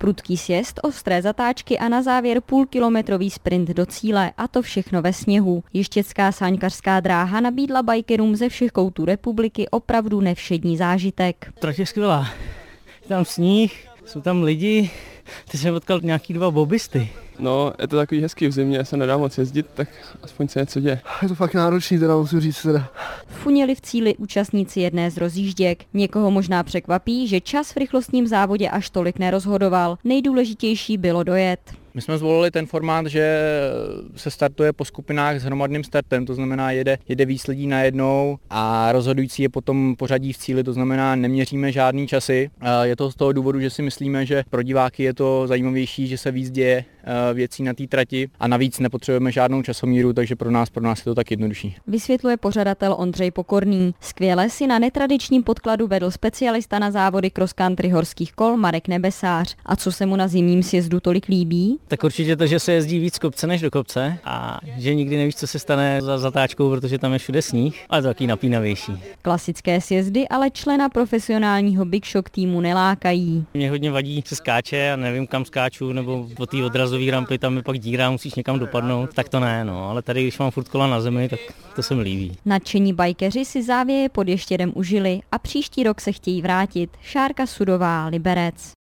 Prudký sjezd, ostré zatáčky a na závěr půlkilometrový sprint do cíle, a to všechno ve sněhu. Ještědská sáňkařská dráha nabídla bikerům ze všech koutů republiky opravdu nevšední zážitek. Trať je skvělá. Je tam sníh, jsou tam lidi, ty jsem potkal nějaký 2 bobisty. No, je to takový hezký, v zimě se nedá moc jezdit, tak aspoň se něco děje. Je to fakt náročný, teda musím říct teda. Funěli v cíli účastníci jedné z rozjížděk. Někoho možná překvapí, že čas v rychlostním závodě až tolik nerozhodoval. Nejdůležitější bylo dojet. My jsme zvolili ten formát, že se startuje po skupinách s hromadným startem, to znamená jede víc lidí najednou a rozhodující je potom pořadí v cíli, to znamená neměříme žádný časy. Je to z toho důvodu, že si myslíme, že pro diváky je to zajímavější, že se víc děje věcí na té trati a navíc nepotřebujeme žádnou časomíru, takže pro nás je to tak jednodušší. Vysvětluje pořadatel Ondřej Pokorný. Skvěle si na netradičním podkladu vedl specialista na závody cross country horských kol Marek Nebesář. A co se mu na zimním sjezdu tolik líbí? Tak určitě to, že se jezdí víc kopce než do kopce a že nikdy nevíš, co se stane za zatáčkou, protože tam je všude sníh, ale to taky napínavější. Klasické sjezdy ale člena profesionálního Big Shock týmu nelákají. Mě hodně vadí, se skáče a nevím, kam skáču, nebo po té odrazové rampy tam je pak díra, musíš někam dopadnout, tak to ne, no, ale tady, když mám furt kola na zemi, tak to se mi líbí. Nadšení bajkeři si závěje pod Ještědem užili a příští rok se chtějí vrátit. Šárka Sudová, Liberec.